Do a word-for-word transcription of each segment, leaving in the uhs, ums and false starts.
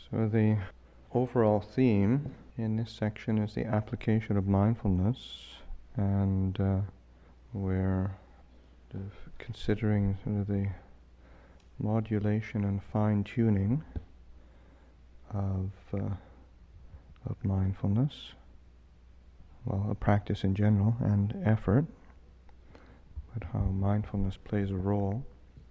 So the overall theme in this section is the application of mindfulness, and uh, we're sort of considering sort of the modulation and fine-tuning of uh, of mindfulness, well, a practice in general, and effort, but how mindfulness plays a role.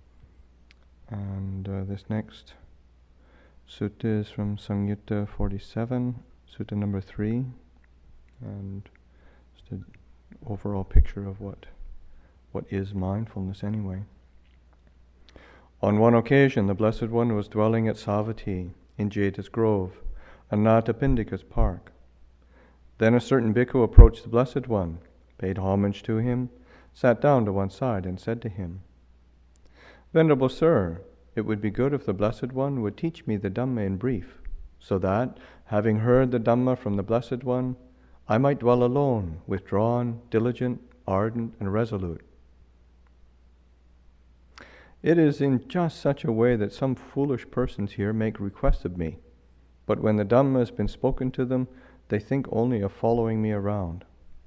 And uh, this next sutta is from Samyutta forty-seven, sutta number three, and just an overall picture of what what is mindfulness anyway. On one occasion, the Blessed One was dwelling at Savatthi in Jeta's Grove, Anathapindika's park. Then a certain bhikkhu approached the Blessed One, paid homage to him, sat down to one side, and said to him, "Venerable Sir, it would be good if the Blessed One would teach me the Dhamma in brief, so that, having heard the Dhamma from the Blessed One, I might dwell alone, withdrawn, diligent, ardent, and resolute." It is in just such a way that some foolish persons here make requests of me, but when the Dhamma has been spoken to them, they think only of following me around.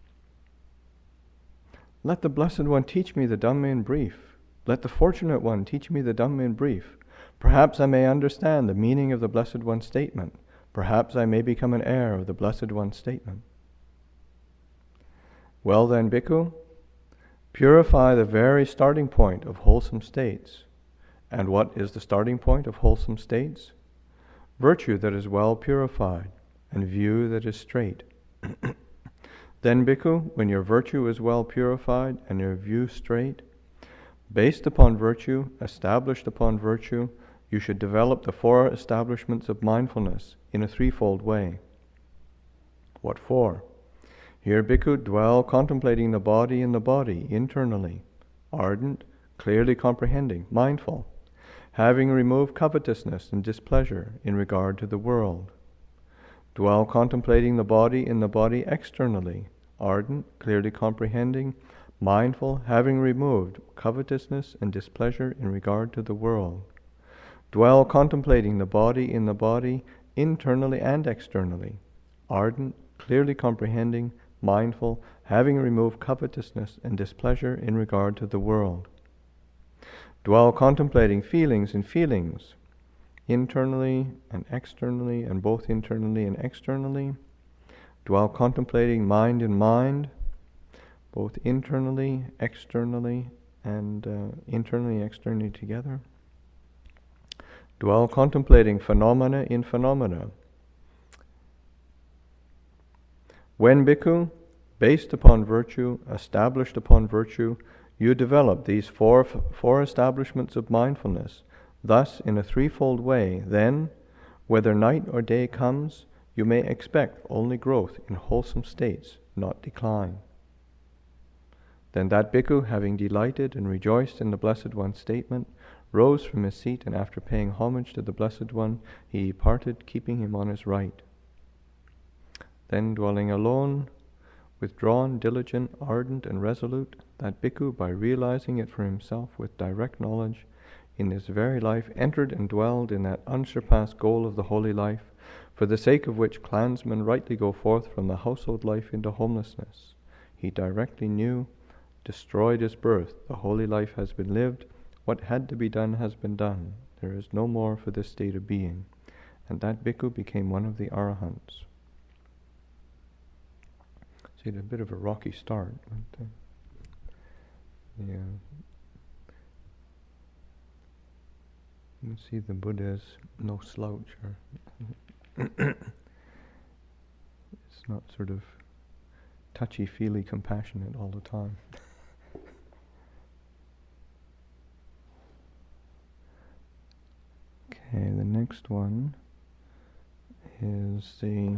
Let the Blessed One teach me the Dhamma in brief. Let the Fortunate One teach me the Dhamma in brief. Perhaps I may understand the meaning of the Blessed One's statement. Perhaps I may become an heir of the Blessed One's statement. Well then, bhikkhu, purify the very starting point of wholesome states. And what is the starting point of wholesome states? Virtue that is well purified, and view that is straight. Then, bhikkhu, when your virtue is well purified and your view straight, based upon virtue, established upon virtue, you should develop the four establishments of mindfulness in a threefold way. What for? Here, bhikkhu, dwell contemplating the body in the body internally, ardent, clearly comprehending, mindful, having removed covetousness and displeasure in regard to the world. Dwell contemplating the body in the body externally, ardent, clearly comprehending, mindful, having removed covetousness and displeasure in regard to the world. Dwell contemplating the body in the body internally and externally, ardent, clearly comprehending, mindful, having removed covetousness and displeasure in regard to the world. Dwell contemplating feelings and feelings, internally and externally, and both internally and externally. Dwell contemplating mind in mind, both internally, externally, and uh, internally and externally together. Dwell contemplating phenomena in phenomena. When, bhikkhu, based upon virtue, established upon virtue, you develop these four, four establishments of mindfulness, thus in a threefold way, then, whether night or day comes, you may expect only growth in wholesome states, not decline. Then that bhikkhu, having delighted and rejoiced in the Blessed One's statement, rose from his seat, and after paying homage to the Blessed One, he departed, keeping him on his right. Then, dwelling alone, withdrawn, diligent, ardent, and resolute, that bhikkhu, by realizing it for himself with direct knowledge, in this very life entered and dwelled in that unsurpassed goal of the holy life, for the sake of which clansmen rightly go forth from the household life into homelessness. He directly knew, destroyed his birth, the holy life has been lived, what had to be done has been done, there is no more for this state of being, and that bhikkhu became one of the arahants. See, it's a bit of a rocky start, but uh, yeah. You can see the Buddha is no slouch, or it's not sort of touchy-feely compassionate all the time. Okay, the next one is the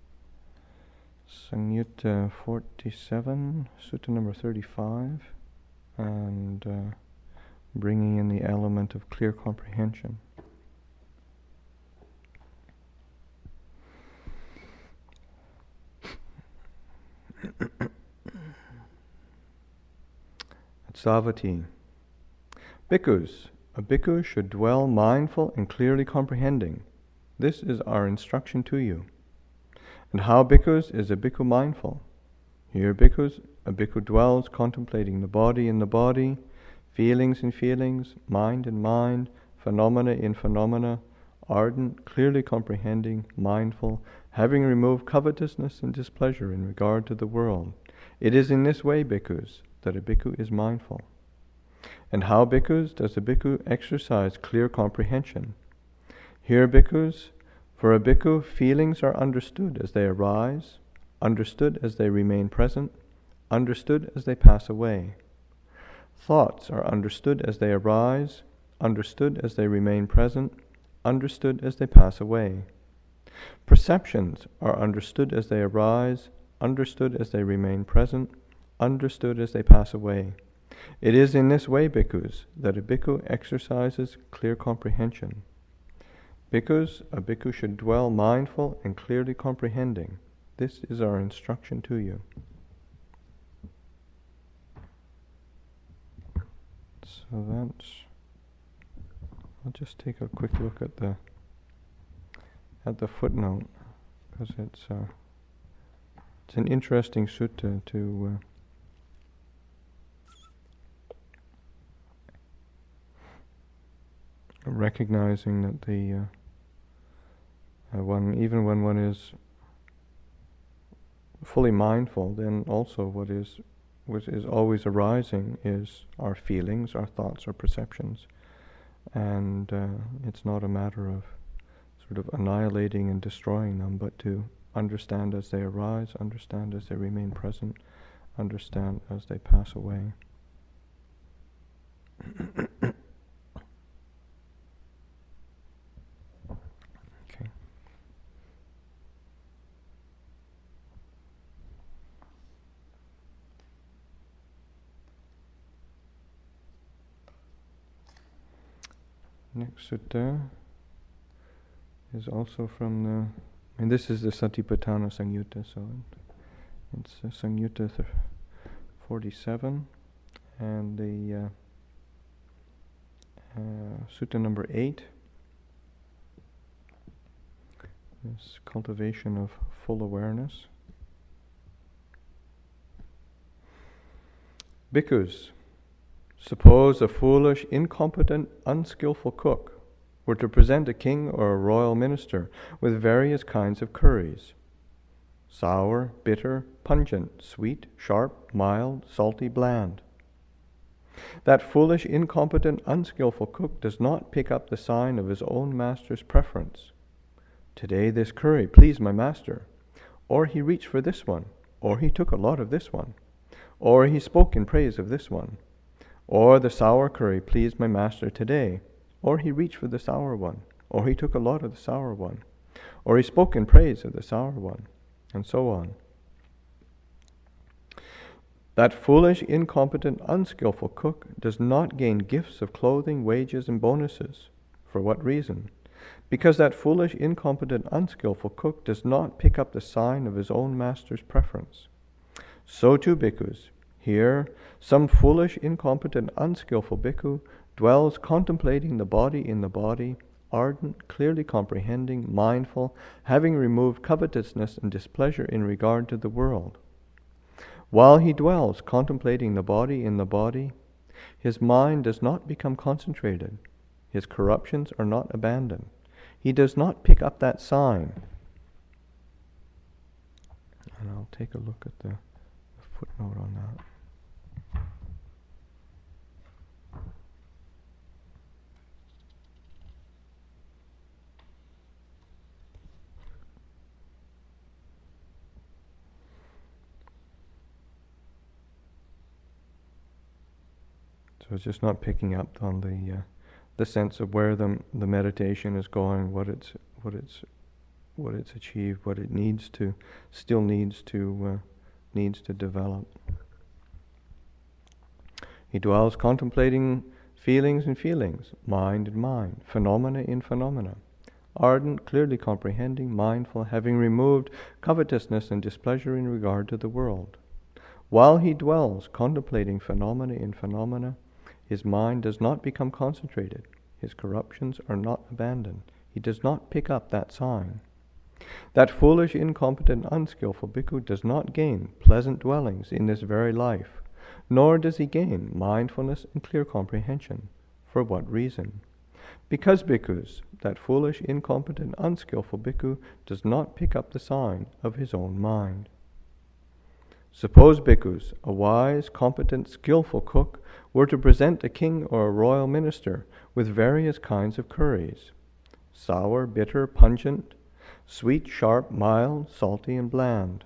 Samyutta forty-seven, sutta number thirty-five, and uh, bringing in the element of clear comprehension. At Savatthi, bhikkhus, a bhikkhu should dwell mindful and clearly comprehending, This is our instruction to you. And how, bhikkhus, is a bhikkhu mindful? Here, bhikkhus, a bhikkhu dwells contemplating the body in the body, feelings in feelings, mind in mind, phenomena in phenomena, ardent, clearly comprehending, mindful, having removed covetousness and displeasure in regard to the world. It is in this way, bhikkhus, that a bhikkhu is mindful. And how, bhikkhus, does a bhikkhu exercise clear comprehension? Here, bhikkhus, for a bhikkhu, feelings are understood as they arise, understood as they remain present, understood as they pass away. Thoughts are understood as they arise, understood as they remain present, understood as they pass away. Perceptions are understood as they arise, understood as they remain present, understood as they pass away. It is in this way, bhikkhus, that a bhikkhu exercises clear comprehension. Bhikkhus, a bhikkhu should dwell mindful and clearly comprehending. This is our instruction to you. So that's, I'll just take a quick look at the at the footnote, because it's uh, it's an interesting sutta to uh, recognizing that the uh, uh, one, even when one is fully mindful, then also what is what is always arising is our feelings, our thoughts, our perceptions, and uh, it's not a matter of sort of annihilating and destroying them, but to understand as they arise, understand as they remain present, understand as they pass away. Okay. Next sutta is also from the, and this is the Satipatthana Samyutta, so it's uh, Samyutta forty-seven, and the uh, uh, sutta number eight is cultivation of full awareness. Bhikkhus, suppose a foolish, incompetent, unskillful cook were to present a king or a royal minister with various kinds of curries: sour, bitter, pungent, sweet, sharp, mild, salty, bland. That foolish, incompetent, unskillful cook does not pick up the sign of his own master's preference. Today this curry pleased my master, or he reached for this one, or he took a lot of this one, or he spoke in praise of this one. Or the sour curry pleased my master today, or he reached for the sour one, or he took a lot of the sour one, or he spoke in praise of the sour one, and so on. That foolish, incompetent, unskillful cook does not gain gifts of clothing, wages, and bonuses. For what reason? Because that foolish, incompetent, unskillful cook does not pick up the sign of his own master's preference. So too, bhikkhus, here some foolish, incompetent, unskillful bhikkhu dwells contemplating the body in the body, ardent, clearly comprehending, mindful, having removed covetousness and displeasure in regard to the world. While he dwells contemplating the body in the body, his mind does not become concentrated, his corruptions are not abandoned. He does not pick up that sign. And I'll take a look at the, the footnote on that. So it's just not picking up on the uh, the sense of where the the meditation is going, what it's what it's what it's achieved, what it needs to still needs to uh, needs to develop. He dwells contemplating feelings in feelings, mind in mind, phenomena in phenomena, ardent, clearly comprehending, mindful, having removed covetousness and displeasure in regard to the world. While he dwells contemplating phenomena in phenomena, his mind does not become concentrated, his corruptions are not abandoned, he does not pick up that sign. That foolish, incompetent, unskillful bhikkhu does not gain pleasant dwellings in this very life, nor does he gain mindfulness and clear comprehension. For what reason? Because bhikkhus, that foolish, incompetent, unskillful bhikkhu, does not pick up the sign of his own mind. Suppose, bhikkhus, a wise, competent, skillful cook were to present a king or a royal minister with various kinds of curries: sour, bitter, pungent, sweet, sharp, mild, salty, and bland.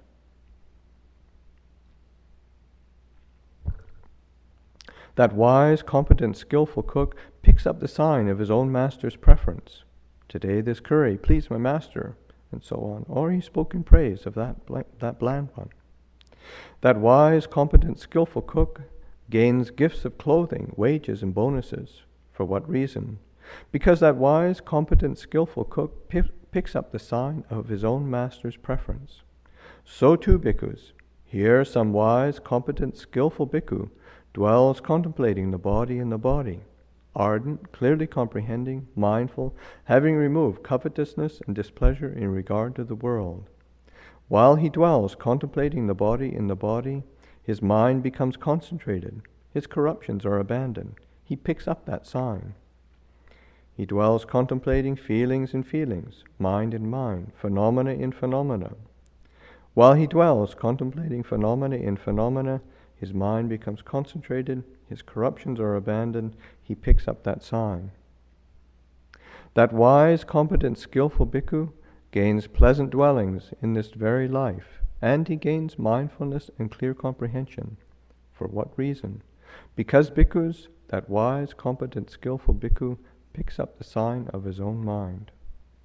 That wise, competent, skillful cook picks up the sign of his own master's preference. Today this curry pleased my master, and so on. Or he spoke in praise of that, bl- that bland one. That wise, competent, skillful cook gains gifts of clothing, wages, and bonuses. For what reason? Because that wise, competent, skillful cook p- picks up the sign of his own master's preference. So too, bhikkhus, here some wise, competent, skillful bhikkhu dwells contemplating the body in the body, ardent, clearly comprehending, mindful, having removed covetousness and displeasure in regard to the world. While he dwells contemplating the body in the body, his mind becomes concentrated, his corruptions are abandoned. He picks up that sign. He dwells contemplating feelings in feelings, mind in mind, phenomena in phenomena. While he dwells contemplating phenomena in phenomena, his mind becomes concentrated, his corruptions are abandoned, he picks up that sign. That wise, competent, skillful bhikkhu gains pleasant dwellings in this very life, and he gains mindfulness and clear comprehension. For what reason? Because bhikkhus, that wise, competent, skillful bhikkhu, picks up the sign of his own mind.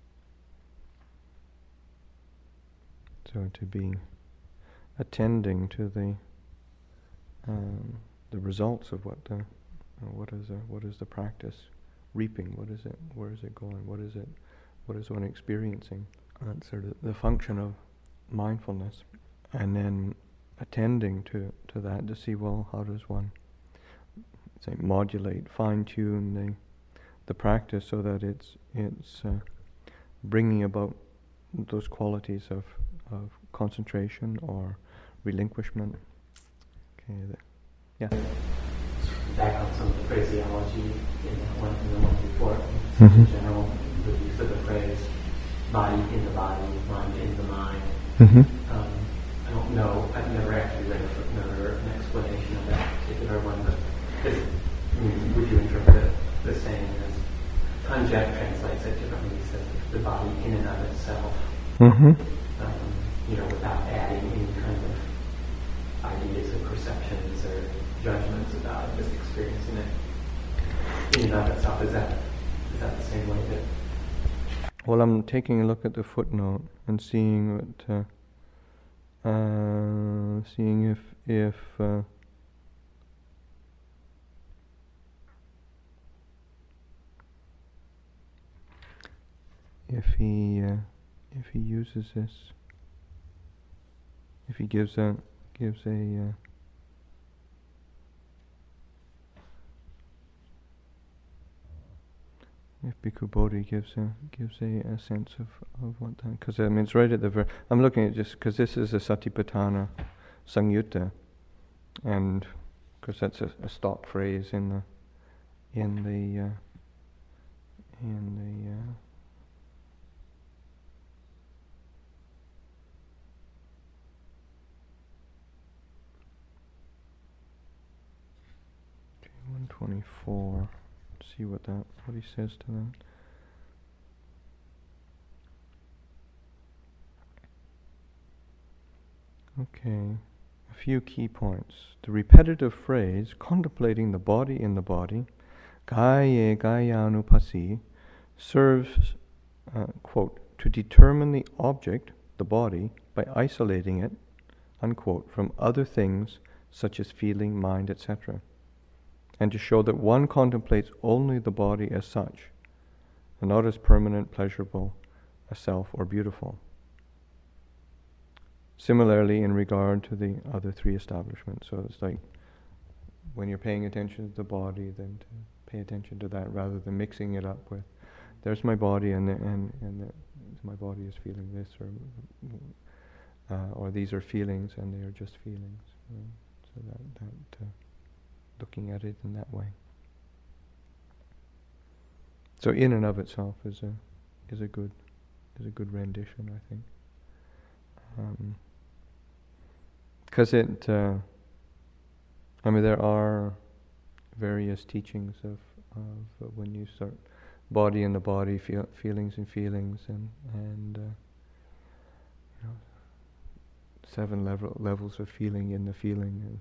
So to be attending to the um, the results of what the uh, what is the, what is the practice reaping? What is it? Where is it going? What is it? What is one experiencing? That's sort of the function of mindfulness, and then attending to, to that to see, well, how does one say modulate, fine tune the the practice so that it's it's uh, bringing about those qualities of of concentration or relinquishment. Okay, the, yeah. Back on some of the phraseology in that one, in the one before, Mm-hmm. in general, the use of the phrase "body in the body, mind in the mind." Mm-hmm. Um, I don't know. I've never actually read a footnote or an explanation of that particular one, but is, I mean, would you interpret it the same as Panjak translates it differently? He says the body in and of itself, Mm-hmm. um, you know, without adding any kind of ideas or perceptions or judgments about it, just experiencing it in and of itself. Is that is that the same way that? Well, I'm taking a look at the footnote and seeing what, uh, uh, seeing if if uh, if he uh, if he uses this, if he gives a gives a uh, if Bhikkhu Bodhi gives a gives a, a sense of, of what that, because I mean it's right at the ver- I'm looking at just because this is a Satipatthana Sangyutta, and because that's a, a stock phrase in the in the uh, in the uh, okay, one twenty-four. See what that what he says to that. Okay, a few key points. The repetitive phrase, contemplating the body in the body, kaya kayanupasi, serves, uh, quote, to determine the object, the body, by isolating it, unquote, from other things such as feeling, mind, et cetera, and to show that one contemplates only the body as such, and not as permanent, pleasurable, a self, or beautiful. Similarly, in regard to the other three establishments, so it's like when you're paying attention to the body, then to pay attention to that rather than mixing it up with there's my body, and the, and and the, my body is feeling this, or uh, or these are feelings, and they are just feelings. Uh, so that that uh, looking at it in that way. So in and of itself is a is a good is a good rendition, I think, because um, it. Uh, I mean, there are various teachings of of uh, when you start body in the body, feel, feelings and feelings, and and uh, you know, seven level, levels of feeling in the feeling, and,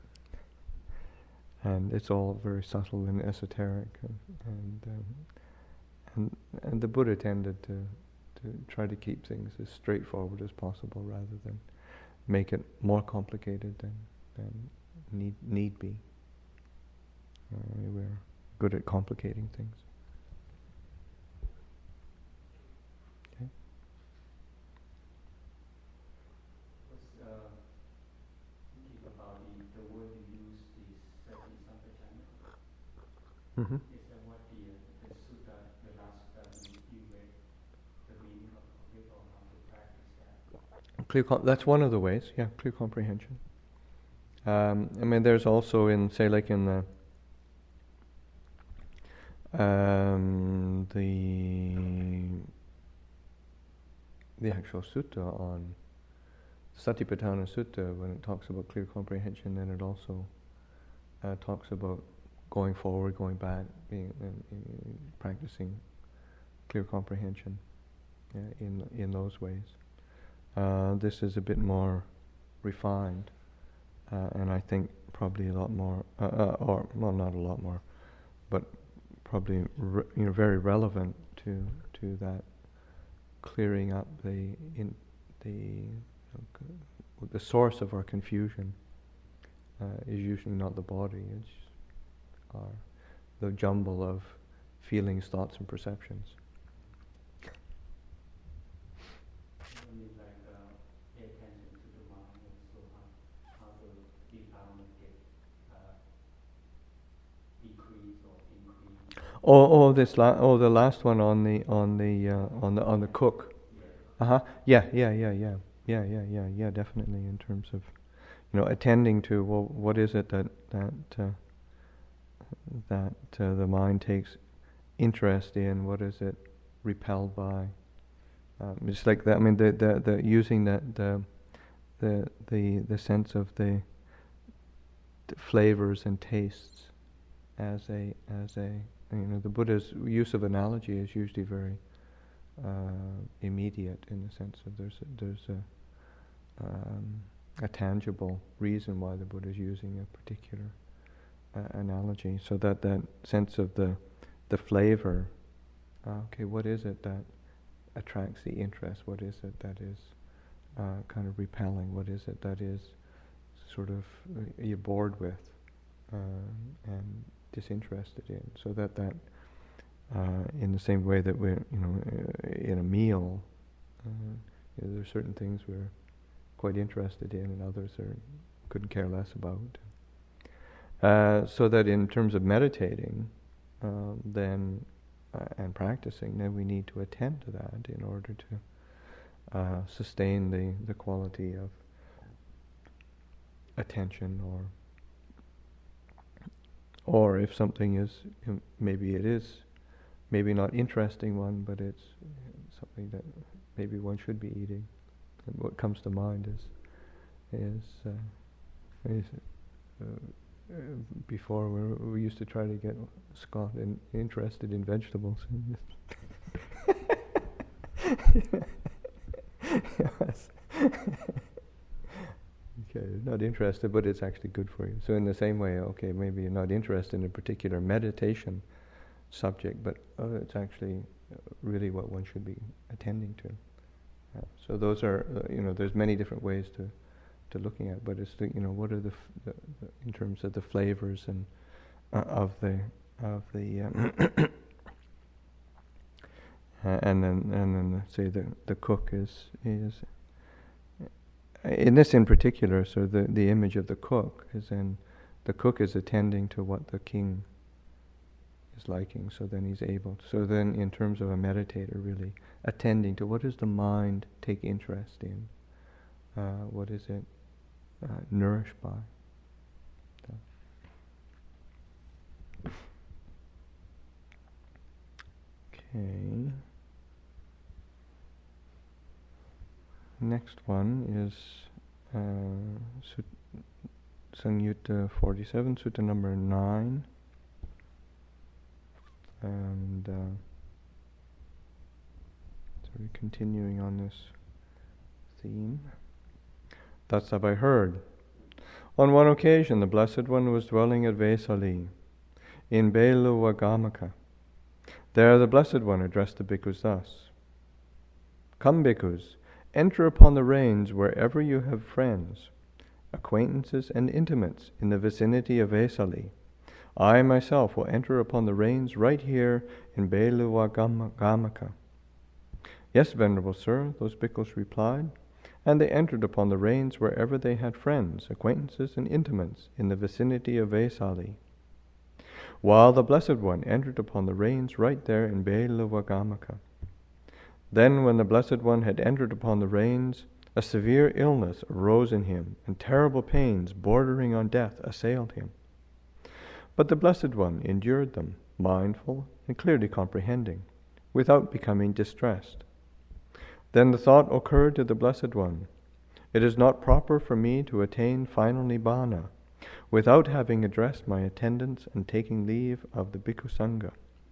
and it's all very subtle and esoteric, and and, um, and and the Buddha tended to to try to keep things as straightforward as possible, rather than make it more complicated than than need need be. Uh, we're good at complicating things. Okay. Was uh, thinking about the, the word you used, the Sati Sampajanya. Mm-hmm. Is that what the uh, the sutta, the last sutta you, you read, the meaning of, of it, or how to practice that? Clear com- that's one of the ways, yeah, clear comprehension. Um, I mean, there's also in, say, like in the um, the the actual sutta on Satipatthana Sutta, when it talks about clear comprehension, then it also uh, talks about going forward, going back, being in, in practicing clear comprehension yeah, in in those ways. Uh, this is a bit more refined, uh, and I think probably a lot more, uh, uh, or well, not a lot more, but probably re- you know very relevant to to that clearing up the in the you know, the source of our confusion uh, is usually not the body; it's our the jumble of feelings, thoughts, and perceptions. Oh, oh, this la- oh, the last one on the on the uh, on the on the cook. Uh huh. Yeah, yeah, yeah, yeah, yeah, yeah, yeah, yeah. Definitely, in terms of, you know, attending to, well, what is it that that uh, that uh, the mind takes interest in? What is it repelled by? Um, it's like that. I mean, the the, the using that the the the the sense of the, the flavors and tastes as a as a you know, the Buddha's use of analogy is usually very uh, immediate, in the sense of there's a, there's a, um, a tangible reason why the Buddha is using a particular uh, analogy. So that that sense of the the flavor. Uh, okay, what is it that attracts the interest? What is it that is uh, kind of repelling? What is it that is sort of uh, you're bored with uh, and disinterested in, so that that uh, in the same way that we're, you know, uh, in a meal, uh, you know, there are certain things we're quite interested in, and others are couldn't care less about. Uh, so that in terms of meditating, um, then uh, and practicing, then we need to attend to that in order to uh, sustain the the quality of attention, or Or if something is, maybe it is, maybe not interesting one, but it's something that maybe one should be eating. And what comes to mind is, is, uh, is uh, uh, before we, we used to try to get Scott in, interested in vegetables. Yes. Okay, not interested, but it's actually good for you. So in the same way, okay, maybe you're not interested in a particular meditation subject, but uh, it's actually really what one should be attending to. Uh, so those are, uh, you know, there's many different ways to, to looking at, but it's the, you know, what are the, f- the, the in terms of the flavors and uh, of the of the um, uh, and then and then say the the cook is is. In this in particular, so the, the image of the cook is in, the cook is attending to what the king his liking, so then he's able to, so then in terms of a meditator, really attending to what does the mind take interest in, uh, what is it uh, nourished by. Okay. Next one is uh, Sut- Samyutta forty-seven, Sutta number nine. And uh, so we're continuing on this theme. Thus have I heard. On one occasion, the Blessed One was dwelling at Vesali, in Beluvagamaka. There the Blessed One addressed the bhikkhus thus: Come, bhikkhus, enter upon the reins wherever you have friends, acquaintances, and intimates in the vicinity of Vesali. I myself will enter upon the reins right here in Beluvagamaka. Yes, Venerable Sir, those bhikkhus replied, and they entered upon the reins wherever they had friends, acquaintances, and intimates in the vicinity of Vesali. While the Blessed One entered upon the reins right there in Beluvagamaka. Then when the Blessed One had entered upon the reins, a severe illness arose in him, and terrible pains bordering on death assailed him. But the Blessed One endured them, mindful and clearly comprehending, without becoming distressed. Then the thought occurred to the Blessed One, it is not proper for me to attain final Nibbana without having addressed my attendants and taking leave of the Bhikkhu Sangha.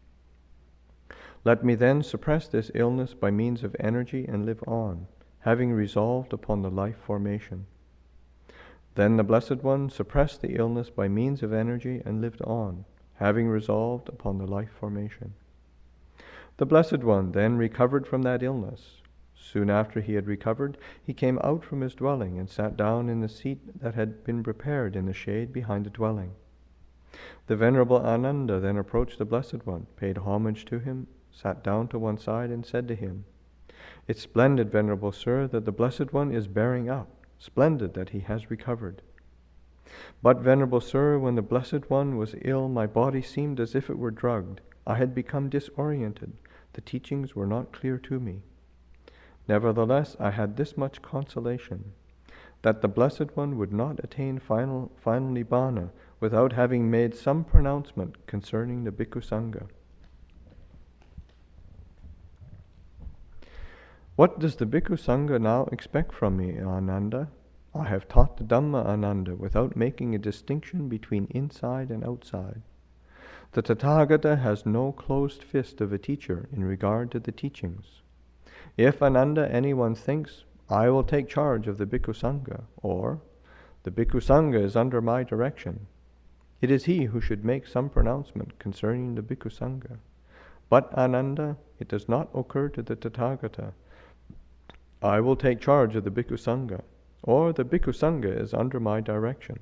Let me then suppress this illness by means of energy and live on, having resolved upon the life formation. Then the Blessed One suppressed the illness by means of energy and lived on, having resolved upon the life formation. The Blessed One then recovered from that illness. Soon after he had recovered, he came out from his dwelling and sat down in the seat that had been prepared in the shade behind the dwelling. The Venerable Ananda then approached the Blessed One, paid homage to him, sat down to one side, and said to him, It's splendid, Venerable Sir, that the Blessed One is bearing up, splendid that he has recovered. But, Venerable Sir, when the Blessed One was ill, my body seemed as if it were drugged. I had become disoriented. The teachings were not clear to me. Nevertheless, I had this much consolation, that the Blessed One would not attain final, final Nibbana without having made some pronouncement concerning the Bhikkhu Sangha. What does the Bhikkhu Sangha now expect from me, Ananda? I have taught the Dhamma, Ananda, without making a distinction between inside and outside. The Tathagata has no closed fist of a teacher in regard to the teachings. If, Ananda, anyone thinks, I will take charge of the Bhikkhu Sangha, or the Bhikkhu Sangha is under my direction, it is he who should make some pronouncement concerning the Bhikkhu Sangha. But, Ananda, it does not occur to the Tathagata, I will take charge of the Bhikkhu Sangha, or the Bhikkhu Sangha is under my direction.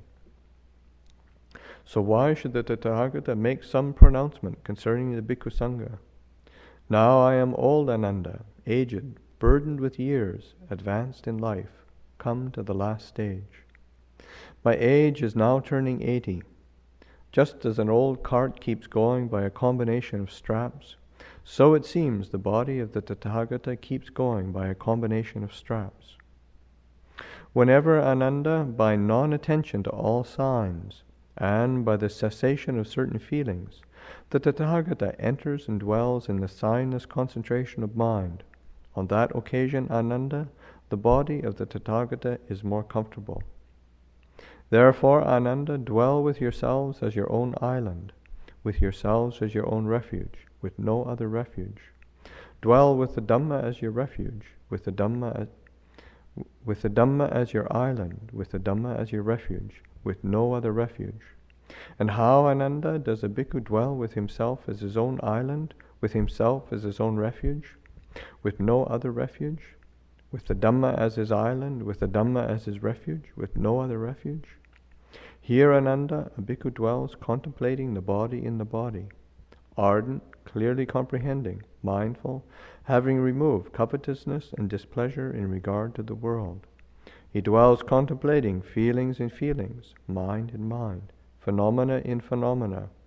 So why should the Tathagata make some pronouncement concerning the Bhikkhu Sangha? Now I am old, Ananda, aged, burdened with years, advanced in life, come to the last stage. My age is now turning eighty. Just as an old cart keeps going by a combination of straps, so it seems the body of the Tathagata keeps going by a combination of straps. Whenever, Ananda, by non-attention to all signs, and by the cessation of certain feelings, the Tathagata enters and dwells in the signless concentration of mind, on that occasion, Ananda, the body of the Tathagata is more comfortable. Therefore, Ananda, dwell with yourselves as your own island, with yourselves as your own refuge, with no other refuge. Dwell with the Dhamma as your refuge, with the Dhamma as, with the Dhamma as your island, with the Dhamma as your refuge, with no other refuge. And how, Ananda, does a bhikkhu dwell with himself as his own island, with himself as his own refuge, with no other refuge, with the Dhamma as his island, with the Dhamma as his refuge, with no other refuge? Here, Ananda, a bhikkhu dwells contemplating the body in the body, ardent, clearly comprehending, mindful, having removed covetousness and displeasure in regard to the world. He dwells contemplating feelings in feelings, mind in mind, phenomena in phenomena,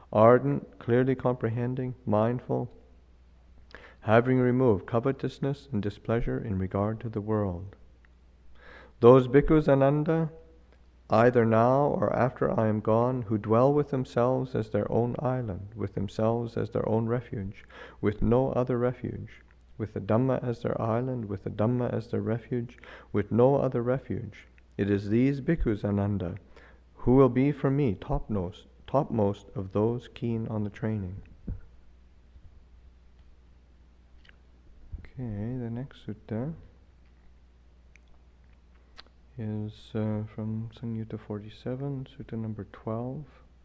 ardent, clearly comprehending, mindful, having removed covetousness and displeasure in regard to the world. Those bhikkhus, Ananda, either now or after I am gone, who dwell with themselves as their own island, with themselves as their own refuge, with no other refuge, with the Dhamma as their island, with the Dhamma as their refuge, with no other refuge. It is these bhikkhus, Ananda, who will be for me topmost, topmost of those keen on the training. Okay, the next sutta is uh, from Samyutta forty-seven, sutta number twelve.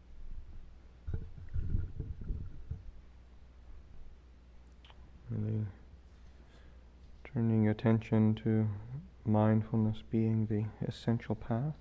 Really turning attention to mindfulness being the essential path.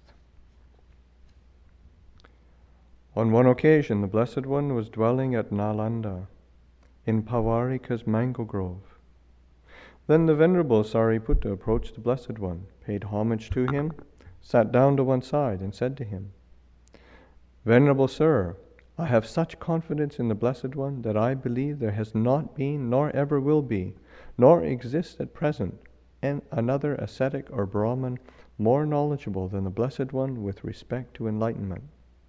On one occasion, the Blessed One was dwelling at Nalanda, in Pavarika's mango grove. Then the Venerable Sariputta approached the Blessed One, paid homage to him, sat down to one side, and said to him, Venerable Sir, I have such confidence in the Blessed One that I believe there has not been, nor ever will be, nor exists at present, and another ascetic or Brahman more knowledgeable than the Blessed One with respect to enlightenment.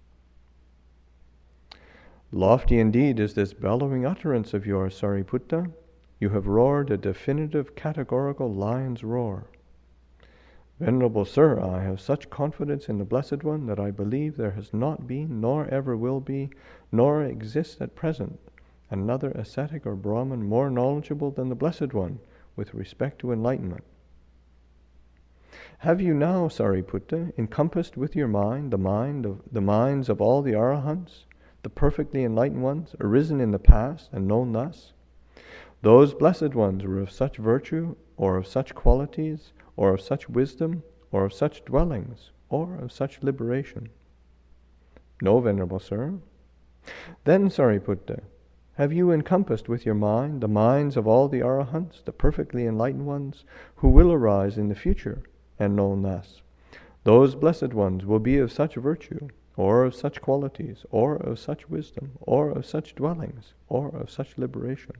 Lofty indeed is this bellowing utterance of yours, Sariputta. You have roared a definitive categorical lion's roar. Venerable Sir, I have such confidence in the Blessed One that I believe there has not been, nor ever will be, nor exists at present, another ascetic or Brahman more knowledgeable than the Blessed One with respect to enlightenment. Have you now, Sariputta, encompassed with your mind the mind of the minds of all the Arahants, the perfectly enlightened ones, arisen in the past and known thus? Those blessed ones were of such virtue, or of such qualities, or of such wisdom, or of such dwellings, or of such liberation. No, Venerable Sir. Then, Sariputta, have you encompassed with your mind the minds of all the Arahants, the perfectly enlightened ones, who will arise in the future, and known thus? Those blessed ones will be of such virtue, or of such qualities, or of such wisdom, or of such dwellings, or of such liberation.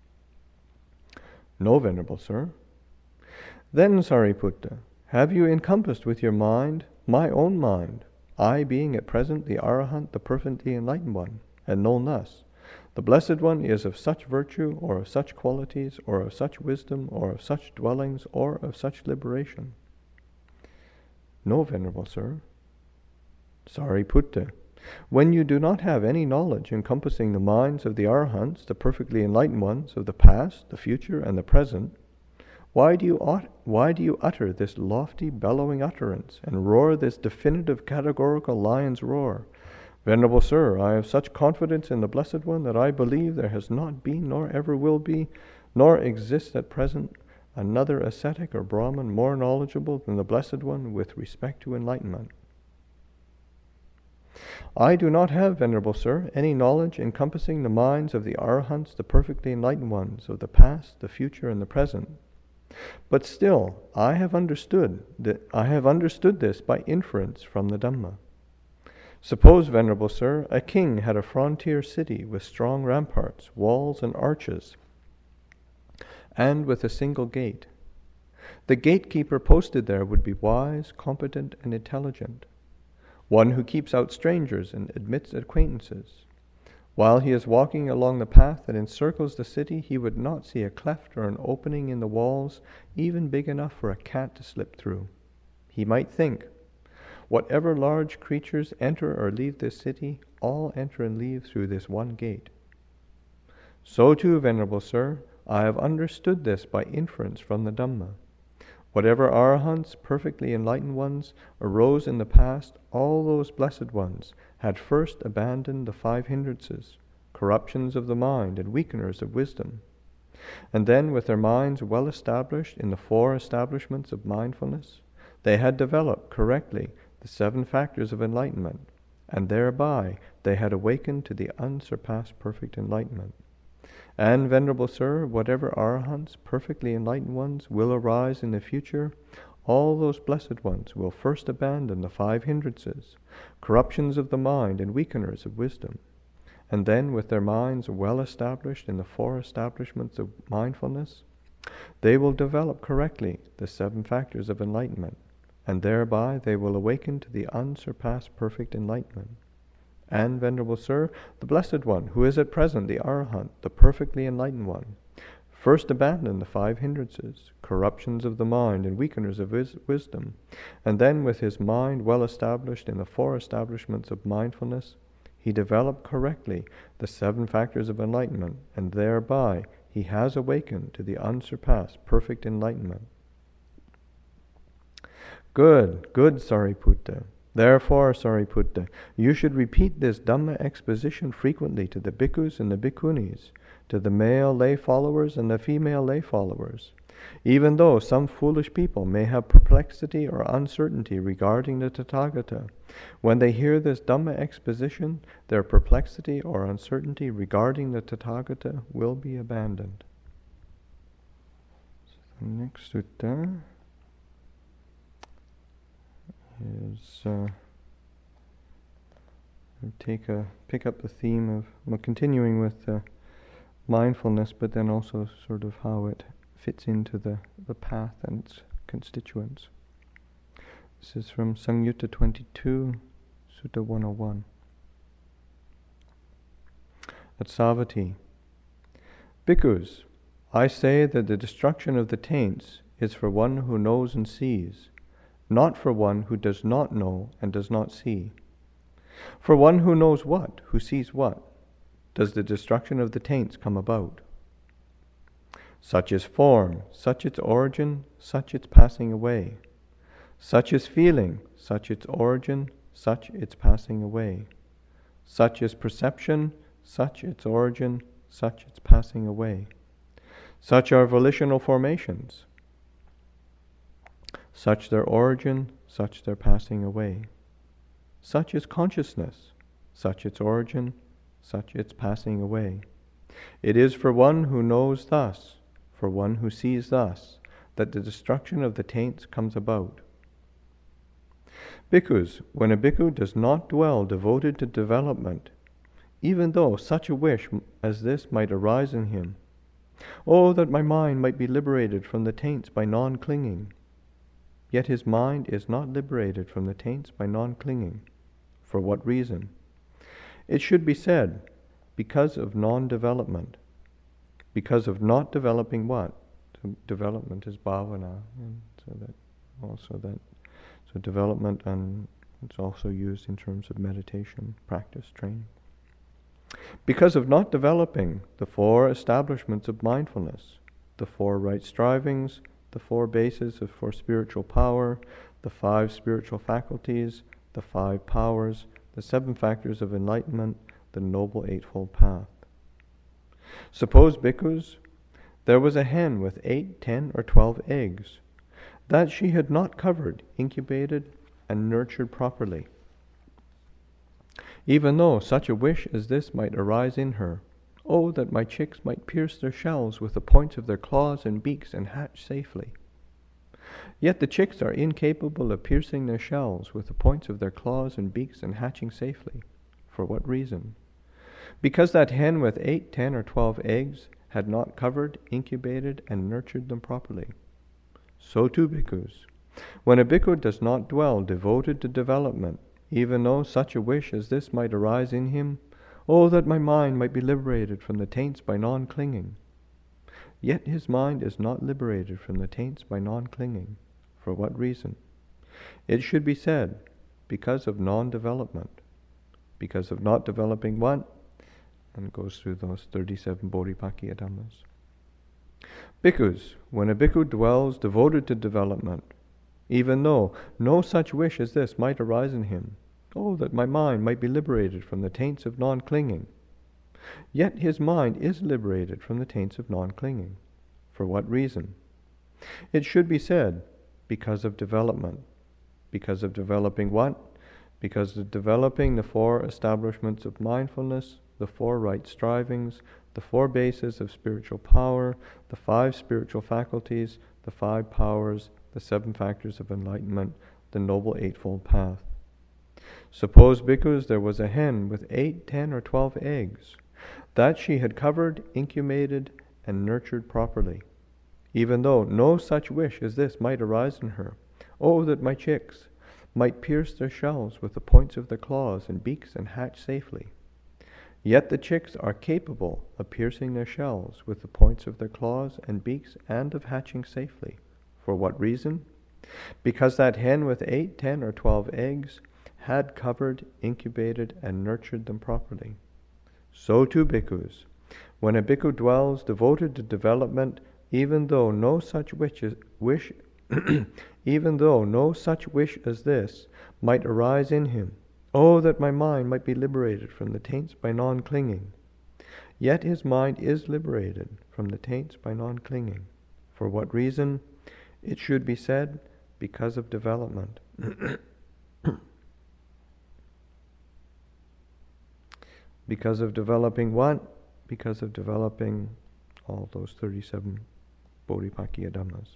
No, Venerable Sir. Then, Sariputta, have you encompassed with your mind my own mind, I being at present the Arahant, the perfectly enlightened one, and known thus? The Blessed One is of such virtue, or of such qualities, or of such wisdom, or of such dwellings, or of such liberation. No, Venerable Sir. Sariputta, when you do not have any knowledge encompassing the minds of the Arahants, the perfectly enlightened ones of the past, the future, and the present, why do you ut- why do you utter this lofty bellowing utterance, and roar this definitive categorical lion's roar? Venerable Sir, I have such confidence in the Blessed One that I believe there has not been, nor ever will be, nor exists at present, another ascetic or Brahman more knowledgeable than the Blessed One with respect to enlightenment. I do not have, Venerable Sir, any knowledge encompassing the minds of the Arahants, the perfectly enlightened ones of the past, the future, and the present. But still, I have understood that I have understood this by inference from the Dhamma. Suppose, Venerable Sir, a king had a frontier city with strong ramparts, walls, and arches, and with a single gate. The gatekeeper posted there would be wise, competent, and intelligent, one who keeps out strangers and admits acquaintances. While he is walking along the path that encircles the city, he would not see a cleft or an opening in the walls, even big enough for a cat to slip through. He might think, whatever large creatures enter or leave this city, all enter and leave through this one gate. So too, Venerable Sir, I have understood this by inference from the Dhamma. Whatever Arahants, perfectly enlightened ones, arose in the past, all those blessed ones had first abandoned the five hindrances, corruptions of the mind and weakeners of wisdom. And then, with their minds well established in the four establishments of mindfulness, they had developed correctly the seven factors of enlightenment, and thereby they had awakened to the unsurpassed perfect enlightenment. And, Venerable Sir, whatever Arahants, perfectly enlightened ones, will arise in the future, all those blessed ones will first abandon the five hindrances, corruptions of the mind and weakeners of wisdom. and then with their minds well established in the four establishments of mindfulness, they will develop correctly the seven factors of enlightenment, and thereby they will awaken to the unsurpassed perfect enlightenment. And, Venerable Sir, the Blessed One, who is at present the Arahant, the perfectly enlightened one, first abandoned the five hindrances, corruptions of the mind and weakeners of wis- wisdom, and then with his mind well established in the four establishments of mindfulness, he developed correctly the seven factors of enlightenment, and thereby he has awakened to the unsurpassed perfect enlightenment. Good, good, Sariputta. Therefore, Sariputta, you should repeat this Dhamma exposition frequently to the bhikkhus and the bhikkhunis, to the male lay followers and the female lay followers, even though some foolish people may have perplexity or uncertainty regarding the Tathagata. When they hear this Dhamma exposition, their perplexity or uncertainty regarding the Tathagata will be abandoned. So the next sutta is uh, take a pick up the theme of well, continuing with uh, mindfulness, but then also sort of how it fits into the, the path and its constituents. This is from Samyutta twenty-two, Sutta one oh one. At Savatthi, Bhikkhus, I say that the destruction of the taints is for one who knows and sees, not for one who does not know and does not see. For one who knows what, who sees what, does the destruction of the taints come about. Such is form, such its origin, such its passing away. Such is feeling, such its origin, such its passing away. Such is perception, such its origin, such its passing away. Such are volitional formations, such their origin, such their passing away. Such is consciousness, such its origin, such its passing away. It is for one who knows thus, for one who sees thus, that the destruction of the taints comes about. Bhikkhus, when a bhikkhu does not dwell devoted to development, even though such a wish as this might arise in him, oh, that my mind might be liberated from the taints by non-clinging, yet his mind is not liberated from the taints by non-clinging. For what reason? It should be said, because of non-development. Because of not developing what? So development is bhavana, and so that also that so development, and it's also used in terms of meditation, practice, training. Because of not developing the four establishments of mindfulness, the four right strivings, the four bases of for spiritual power, the five spiritual faculties, the five powers, the seven factors of enlightenment, the Noble Eightfold Path. Suppose, bhikkhus, there was a hen with eight, ten, or twelve eggs, that she had not covered, incubated, and nurtured properly. Even though such a wish as this might arise in her, oh, that my chicks might pierce their shells with the points of their claws and beaks and hatch safely. Yet the chicks are incapable of piercing their shells with the points of their claws and beaks and hatching safely. For what reason? Because that hen with eight, ten, or twelve eggs had not covered, incubated, and nurtured them properly. So too, bhikkhus, when a bhikkhu does not dwell devoted to development, even though such a wish as this might arise in him, oh, that my mind might be liberated from the taints by non-clinging. Yet his mind is not liberated from the taints by non-clinging. For what reason? It should be said, because of non-development. Because of not developing what? And goes through those thirty-seven Bodhipakkhya Dhammas. Bhikkhus, when a bhikkhu dwells devoted to development, even though no such wish as this might arise in him, oh, that my mind might be liberated from the taints of non-clinging, yet his mind is liberated from the taints of non-clinging. For what reason? It should be said, because of development. Because of developing what? Because of developing the four establishments of mindfulness, the four right strivings, the four bases of spiritual power, the five spiritual faculties, the five powers, the seven factors of enlightenment, the Noble Eightfold Path. Suppose, bhikkhus, there was a hen with eight, ten, or twelve eggs, that she had covered, incubated, and nurtured properly, even though no such wish as this might arise in her. Oh, that my chicks might pierce their shells with the points of their claws and beaks and hatch safely. Yet the chicks are capable of piercing their shells with the points of their claws and beaks and of hatching safely. For what reason? Because that hen with eight, ten, or twelve eggs had covered, incubated, and nurtured them properly. So too, bhikkhus, when a bhikkhu dwells devoted to development, even though no such wish, wish even though no such wish as this might arise in him, oh, that my mind might be liberated from the taints by non-clinging. Yet his mind is liberated from the taints by non-clinging. For what reason? It should be said, because of development. Because of developing what? Because of developing all those thirty-seven Bodhipakkhya Dhammas.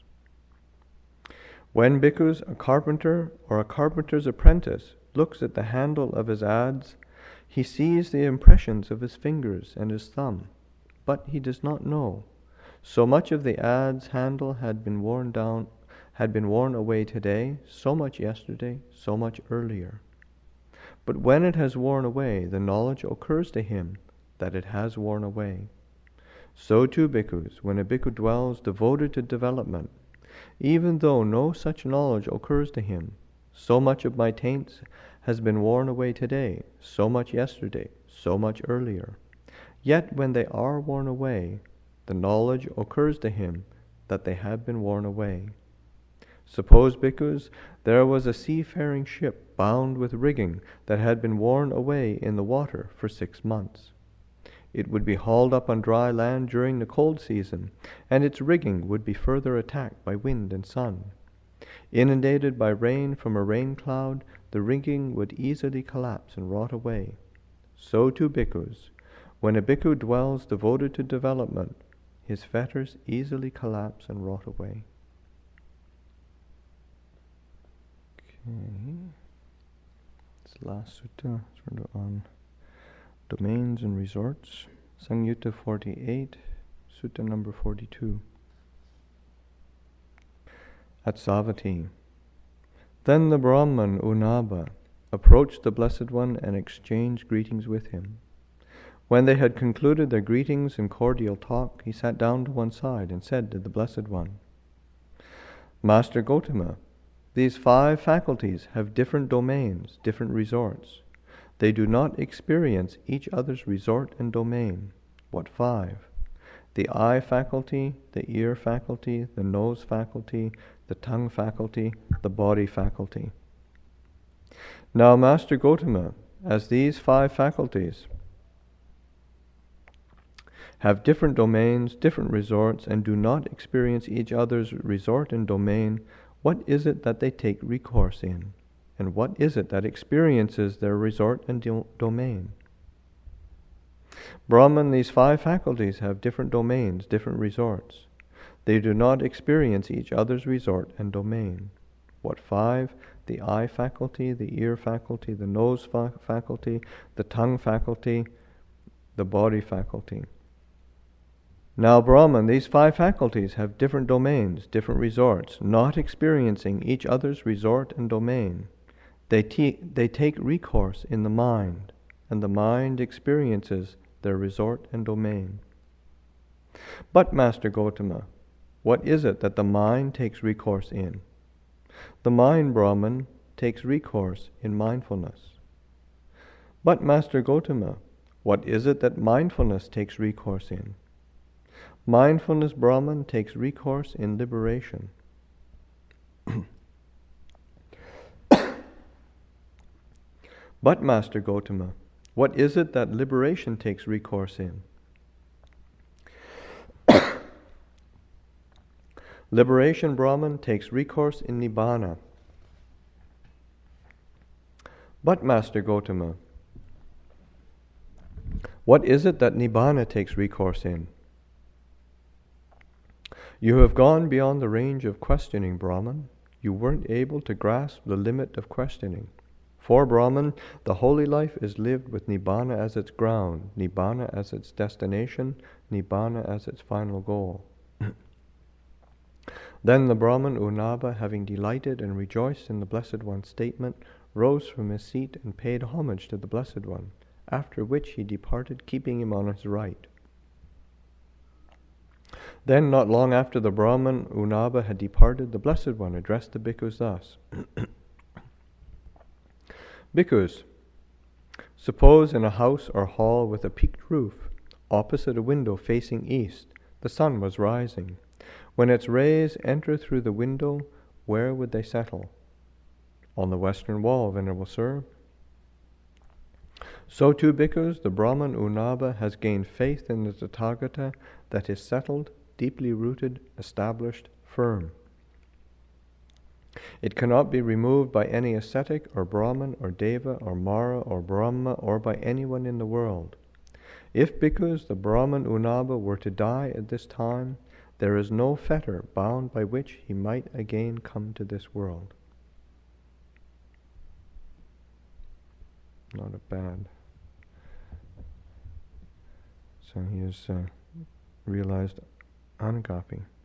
When, bhikkhus, a carpenter or a carpenter's apprentice looks at the handle of his adze, he sees the impressions of his fingers and his thumb, but he does not know. So much of the adze handle had been worn down, had been worn away today, so much yesterday, so much earlier. But when it has worn away, the knowledge occurs to him that it has worn away. So too, bhikkhus, when a bhikkhu dwells devoted to development, even though no such knowledge occurs to him, so much of my taints has been worn away today, so much yesterday, so much earlier. Yet when they are worn away, the knowledge occurs to him that they have been worn away. Suppose, bhikkhus, there was a seafaring ship bound with rigging that had been worn away in the water for six months. It would be hauled up on dry land during the cold season, and its rigging would be further attacked by wind and sun. Inundated by rain from a rain cloud, the rigging would easily collapse and rot away. So too, bhikkhus, when a bhikkhu dwells devoted to development, his fetters easily collapse and rot away. Okay. This last sutta is sort of on domains and resorts. Samyutta forty-eight, sutta number forty-two. At Savatthi. Then the Brahman Unaba approached the Blessed One and exchanged greetings with him. When they had concluded their greetings and cordial talk, he sat down to one side and said to the Blessed One, Master Gotama, these five faculties have different domains, different resorts. They do not experience each other's resort and domain. What five? The eye faculty, the ear faculty, the nose faculty, the tongue faculty, the body faculty. Now, Master Gotama, as these five faculties have different domains, different resorts, and do not experience each other's resort and domain, what is it that they take recourse in? And what is it that experiences their resort and do- domain? Brahman, these five faculties have different domains, different resorts. They do not experience each other's resort and domain. What five? The eye faculty, the ear faculty, the nose fa- faculty, the tongue faculty, the body faculty. Now, Brahman, these five faculties have different domains, different resorts, not experiencing each other's resort and domain. They, te- they take recourse in the mind, and the mind experiences their resort and domain. But, Master Gotama, what is it that the mind takes recourse in? The mind, Brahman, takes recourse in mindfulness. But, Master Gotama, what is it that mindfulness takes recourse in? Mindfulness, Brahman, takes recourse in liberation. But, Master Gotama, what is it that liberation takes recourse in? Liberation, Brahman, takes recourse in Nibbana. But, Master Gotama, what is it that Nibbana takes recourse in? You have gone beyond the range of questioning, Brahman. You weren't able to grasp the limit of questioning. For Brahman, the holy life is lived with Nibbana as its ground, Nibbana as its destination, Nibbana as its final goal. Then the Brahman Unaba, having delighted and rejoiced in the Blessed One's statement, rose from his seat and paid homage to the Blessed One, after which he departed, keeping him on his right. Then, not long after the Brahman Unaba had departed, the Blessed One addressed the bhikkhus thus. Bhikkhus, suppose in a house or hall with a peaked roof, opposite a window facing east, the sun was rising. When its rays enter through the window, where would they settle? On the western wall, Venerable Sir. So too, bhikkhus, the Brahman Unaba has gained faith in the Tathagata that is settled, deeply rooted, established, firm. It cannot be removed by any ascetic or Brahman or Deva or Mara or Brahma or by anyone in the world. If, bhikkhus, the Brahman Unaba were to die at this time, there is no fetter bound by which he might again come to this world. Not a bad. So he has uh, realized Anagapi.